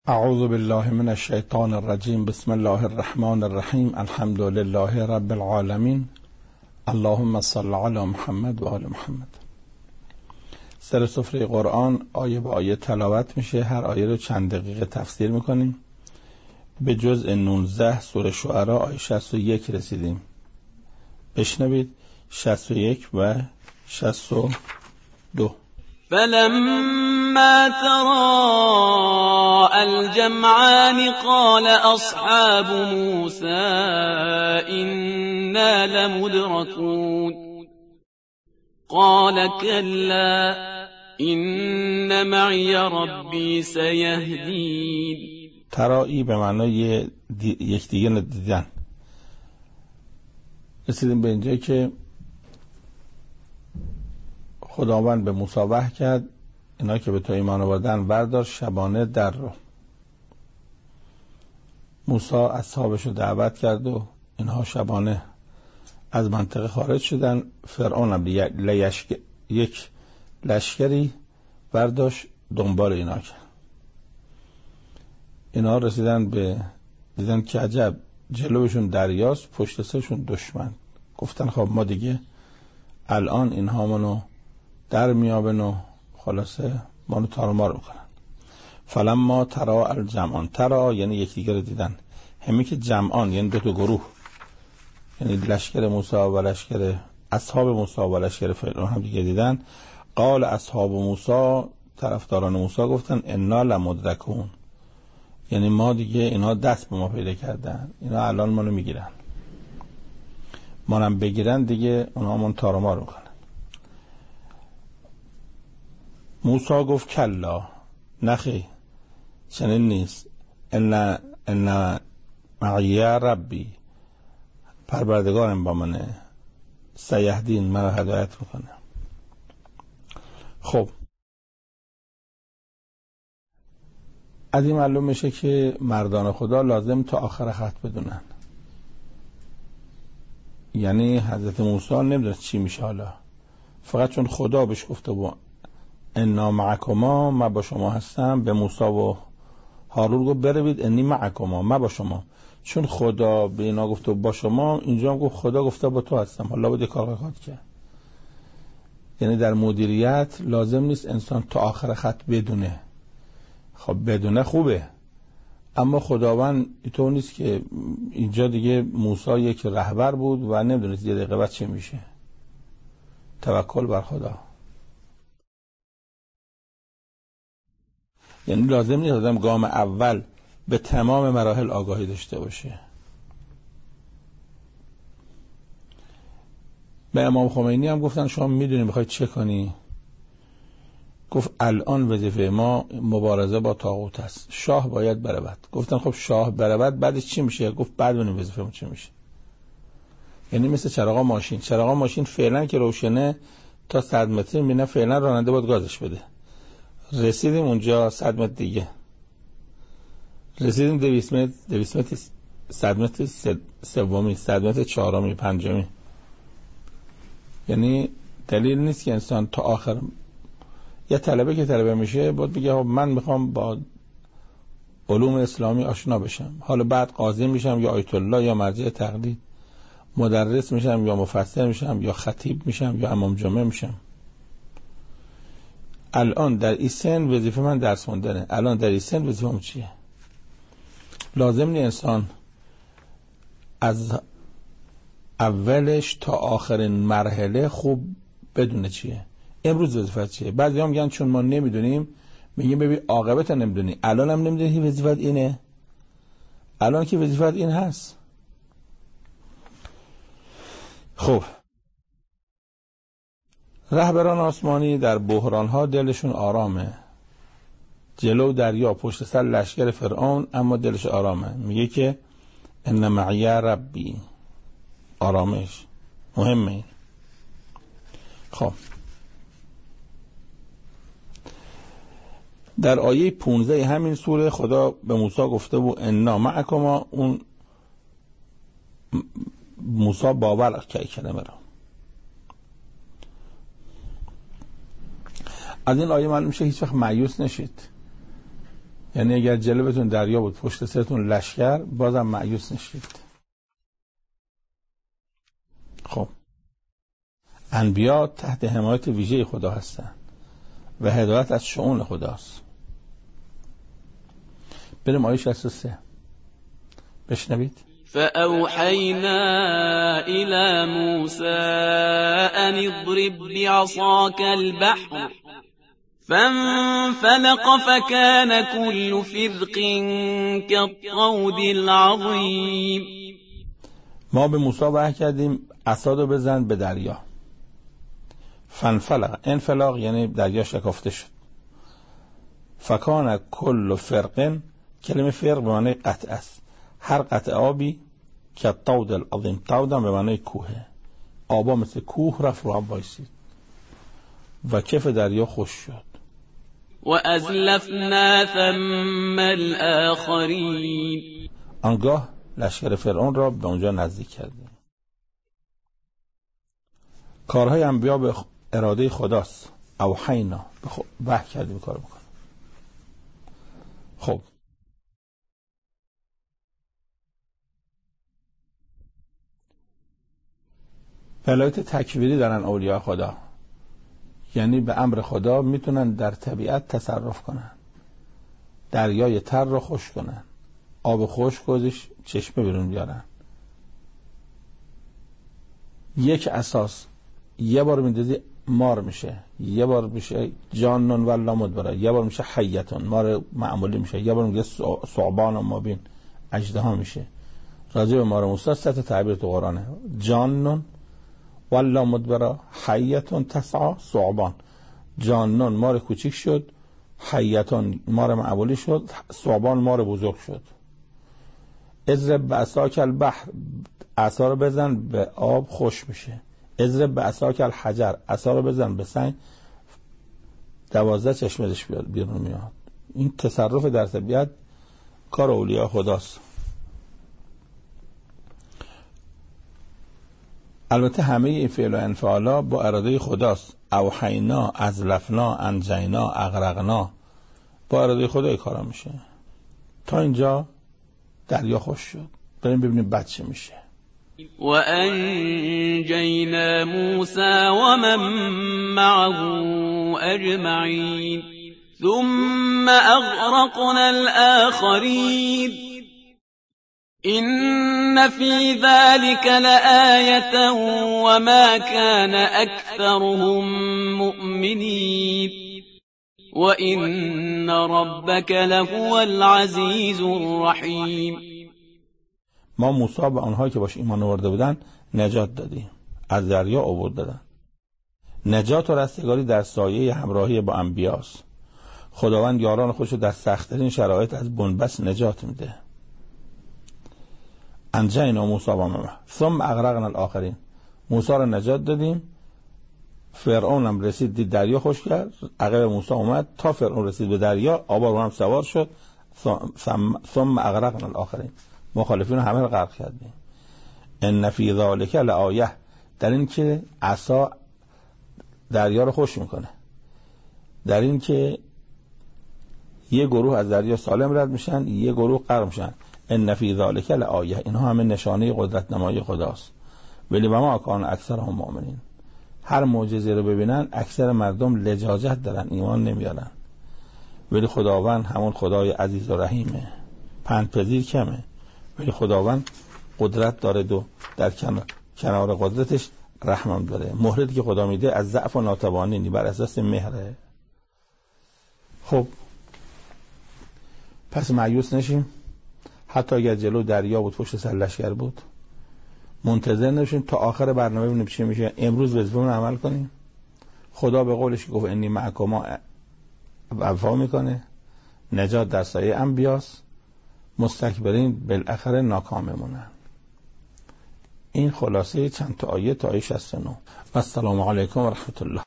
اعوذ بالله من الشیطان الرجیم. بسم الله الرحمن الرحیم. الحمد لله رب العالمین. اللهم صل علی محمد و آل محمد. سر سفره قرآن آیه به آیه تلاوت میشه. هر آیه رو چند دقیقه تفسیر میکنیم. به جزء 19 سوره شعراء آیه 61 رسیدیم. بشنوید 61 و 62. فلما تراءى الجمعان قال أصحاب موسى إنا لمدركون قال كلا إن معي ربي سيهدين. ترائی به معنای یکدیگر دیدن. رسیدیم به اینجا که خداوند به موسی وحی کرد اینا که به تو ایمان آوردن بردار شبانه در رو. موسی اصحابش رو دعوت کرد و اینها شبانه از منطقه خارج شدن. فرعون هم یک لشکری برداشت دنبال اینا کرد. اینا رسیدن به دیدن که عجب جلوشون دریاست، پشت سرشون دشمن. گفتن خب ما دیگه الان اینها منو در میابن و خلاصه منو تارمار میکنن. فلما تراءى الجمعان، ترا یعنی یکدیگر رو دیدن. همین که جمعان یعنی دو تا گروه، یعنی لشکر موسی و لشکر اصحاب موسی و لشکر فرعون هم دیگه دیدن. قال اصحاب موسی، طرفداران موسی گفتن انا لمدرکون، یعنی ما دیگه اینا دست به ما پیدا کردن، اینا الان منو میگیرن، منم بگیرن دیگه اونا من تارمار میکنن. موسی گفت کلا، نخی چنین نیست. ان معی ربی، پروردگارم با منه، سیهدین، من رو هدایت میکنه. خب از این معلوم میشه که مردان خدا لازم تا آخر خط بدونن. یعنی حضرت موسی نمیدونه چی میشه حالا، فقط چون خدا بهش گفته بود انا معکما، من با شما هستم، به موسی و هارون گفت بروید انی معکما، من با شما. چون خدا به اینا گفته با شما، اینجا هم گفت خدا گفته با تو هستم، حالا باید کار کرد. یعنی در مدیریت لازم نیست انسان تا آخر خط بدونه. خب بدونه خوبه، اما خداوند اینطور نیست که اینجا دیگه موسی یک رهبر بود و نمیدونست یه دقیقه بعد چه میشه. توکل بر خدا. یعنی لازم نیست آدم گام اول به تمام مراحل آگاهی داشته باشه. به امام خمینی هم گفتن شما میدونی میخوای چه کنی؟ گفت الان وظیفه ما مبارزه با طاغوت است، شاه باید برود. گفتن خب شاه برود بعدش چی میشه؟ گفت بعد ببینیم وظیفه ما چی میشه. یعنی مثل چراغا ماشین فعلا که روشنه تا 100 متر میبینه، فعلا راننده باید گازش بده. رسیدیم اونجا 100 متر دیگه، رسیدیم 200 متر 100 متر سومی، 100 متر چهارمی، پنجمی. یعنی دلیل نیست که انسان تا آخر. یه طلبه که طلبه میشه باید بگه من میخوام با علوم اسلامی آشنا بشم، حالا بعد قاضی میشم یا آیت الله یا مرجع تقلید، مدرس میشم یا مفسر میشم یا خطیب میشم یا امام جمعه میشم. الان در این سن وظیفه من درس خوندنه. الان در این سن وظیفه‌م چیه؟ لازم نیست انسان از اولش تا آخرین مرحله خوب بدونه چیه. امروز وظیفت چیه؟ بعضی‌ها میگن چون ما نمیدونیم، میگیم ببین عاقبت نمیدونی، الان هم نمیدونی وظیفت اینه. الان که وظیفت این هست. خب رهبران آسمانی در بحران‌ها دلشون آرامه. جلو دریا پشت سر لشکر فرعون، اما دلش آرامه. میگه که ان معی ربی، آرامش مهمه این. خب در آیه 15 همین سوره خدا به موسی گفته بود انا معکما. اون موسی باور کرد کلمه را. از این آیه معلوم میشه هیچ وقت مایوس نشید. یعنی اگر جلوتون دریا بود پشت سرتون لشکر، بازم مایوس نشید. خب انبیا تحت حمایت ویژه خدا هستند و هدایت از شؤون خداست. بریم آیه 63 بشنوید. فأوحينا إلى موسى أن اضرب بعصاك البحر فانفلق فكان كل فرق كالطود العظيم. ما به موسی وحی کردیم عصا رو بزن به دریا. فانفلق، انفلاق یعنی دریا شکافته شد. فکان کل فرق، کلمه فرق به معنی قطع است. هر قطع آبی که طود العظیم، طود هم به معنی کوهه، آبا مثل کوه رفت رو آب بایستید و کف دریا خوش شد. و ازلفنا ثم الاخرین، آنگاه لشکر فرعون را به اونجا نزدیک کردیم. کارهای انبیا به اراده خداست. اوحینا، وحی کردیم کار بکنه. خب ولایت تکویری دارن اولیاء خدا، یعنی به امر خدا میتونن در طبیعت تصرف کنن. دریای تر رو خشک کنن، آب خشک گذش چشمه بیرون بیارن. یک اساس یه بار میندازی مار میشه، یه بار میشه جانن ولا مدبره، یه بار میشه حیتون مار معمولی میشه، یه بار میگه ثعبان و مابین اژدها میشه. راجع به مار موسی سه تا تعبیر تو قرآنه: جانن ولا مدبره، حیتون تسعى، ثعبان. جانن مار کوچیک شد، حیتون مار معمولی شد، ثعبان مار بزرگ شد. اضرب بعصاک البحر، عصا رو بزن به آب خوش میشه. اضرب بعصاک الحجر، عصا رو بزن به سنگ 12 چشمهش بیرون میاد. این تصرف در طبیعت کار اولیاء خداست. البته همه این فعل و انفعالا با اراده خداست. اوحینا، ازلفنا، انجینا، اغرقنا، با اراده خدا کارا میشه. تا اینجا دریا خوش شد. بریم ببینیم بعد چه میشه. و انجینا موسی و من معه اجمعین ثم اغرقنا الاخرین إن في ذلك لآية وما كان أكثرهم مؤمنين وإن ربك لهو العزيز الرحيم. ما موسی به آنهایی که باش ایمان آورده بودن نجات دادیم، از دریا آورد دادن. نجات و رستگاری در سایه همراهی با انبیاست. خداوند یاران خودشو در سخت‌ترین شرایط از بنبست نجات میده. انجینا موسی و من ثم اغرقنا الاخرین، موسی را نجات دادیم. فرعون هم رسید دید دریا خوش کرد، عقب موسی اومد تا فرعون رسید به دریا، آب رو هم سوار شد. ثم اغرقنا الاخرین، مخالفین همه رو غرق کردیم. ان فی ذلک لآیه، در این که عصا دریا رو خوش میکنه، در این که یه گروه از دریا سالم رد میشن، یه گروه غرق میشن. ان فی ذلک لآیه، اینها همه نشانه قدرت نمایی خداست. ولی و ما کان اکثرهم مؤمنین، هر معجزه رو ببینن اکثر مردم لجاجت دارن، ایمان نمیارن. ولی خداوند همون خدای عزیز و رحیمه، پندپذیر کمه، ولی خداوند قدرت داره و در کنار قدرتش رحمم داره. مهلتی که خدا میده از ضعف و ناتوانی نی، بر اساس مهره. خب پس مایوس نشیم. حتی اگر جلو دریا بود، پشت سر لشکر بود، منتظر نشیم تا آخر برنامه ببینیم چی میشه. امروز وظیفه‌مون عمل کنیم. خدا به قولش گفت انی معکما وفا میکنه. نجات در سایه انبیاست. مستکبرین بالاخره ناکام میمونن. این خلاصه چند تا آیه تا آیه 69. و السلام علیکم و رحمت الله.